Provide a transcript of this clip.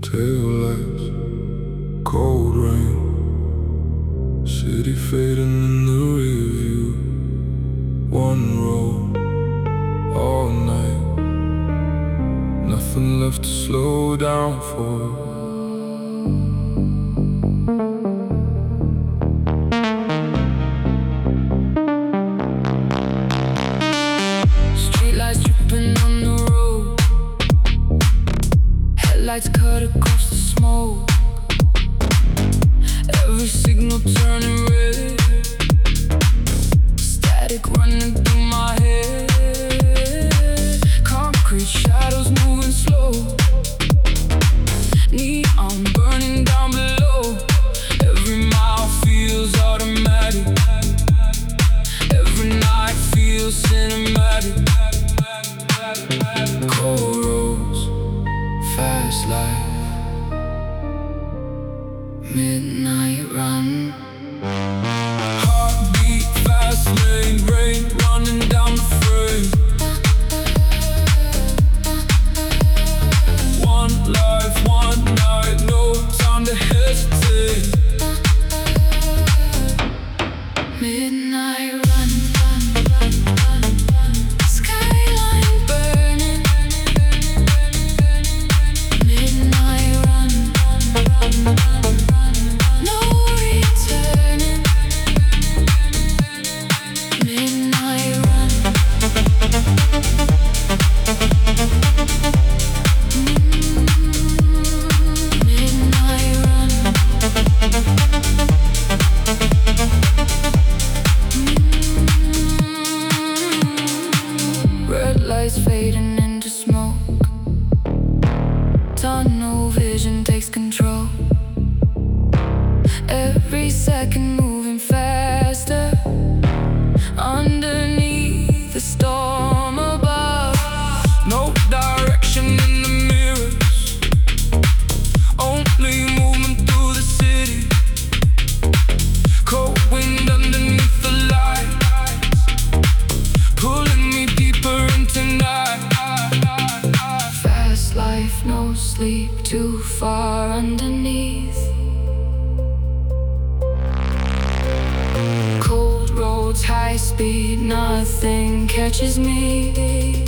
Taillights, cold rain, city fading in the rear view. One road, all night, nothing left to slow down for. Streetlights dripping on the road, headlights cut across the smoke. Every signal turning red, static running through my head. Concrete shadows moving slow, neon burning down below. Every mile feels automatic, every night feels cinematic. Cold roads, fast life, midnight run. Heartbeat, fast lane, rain running down the frame. One life, one night, no time to hesitate. Midnight run, run, run, run, run. Skyline burning. Midnight run, run, run, run, run. No returning. Midnight run. Midnight run. Red lights fading into smoke, tunnel vision takes control. Every second moving faster, underneath the storm above. No direction in the mirrors, only movement through the city. Cold wind underneath the lights, pulling me deeper into night. Fast life, no sleep, too far underneath. Cold roads, high speed, nothing catches me.